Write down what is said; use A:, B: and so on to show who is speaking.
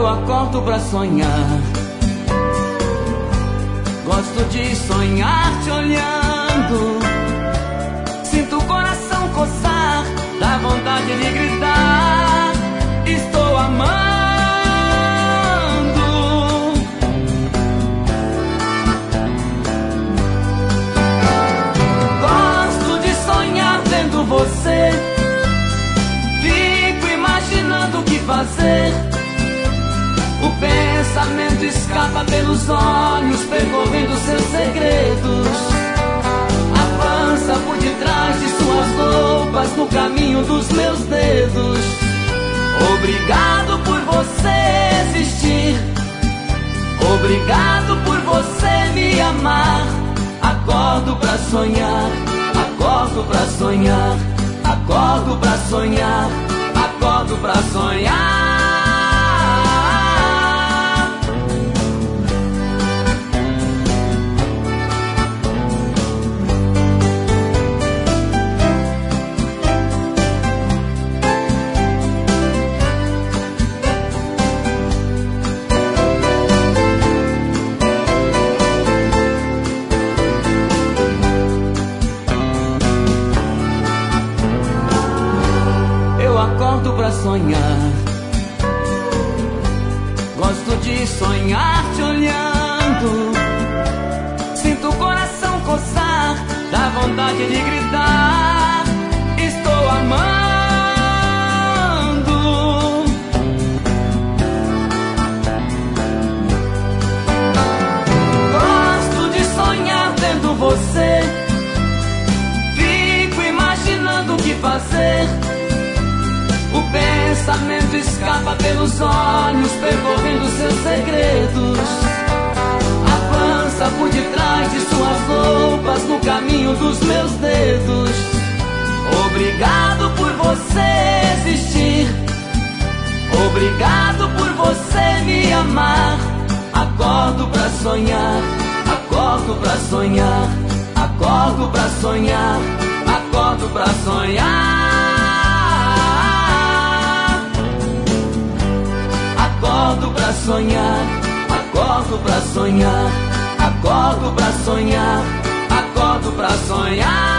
A: acordo pra sonhar. Gosto de sonhar te olhando. Sinto o coração coçar, dá vontade de gritar: estou amando. Gosto de sonhar vendo você. Fico imaginando o que fazer. O pensamento escapa pelos olhos, percorrendo seus segredos. Avança por detrás de suas roupas, no caminho dos meus dedos. Obrigado por você existir. Obrigado por você me amar. Acordo pra sonhar, acordo pra sonhar, acordo pra sonhar, acordo pra sonhar. Acordo pra sonhar. Gosto de sonhar te olhando. Sinto o coração coçar, dá vontade de gritar: estou amando. Gosto de sonhar vendo você. Fico imaginando o que fazer. O pensamento escapa pelos olhos, percorrendo seus segredos. Avança por detrás de suas roupas, no caminho dos meus dedos. Obrigado por você existir. Obrigado por você me amar. Acordo pra sonhar, acordo pra sonhar, acordo pra sonhar, acordo pra sonhar. Acordo pra sonhar, acordo pra sonhar, acordo pra sonhar, acordo pra sonhar.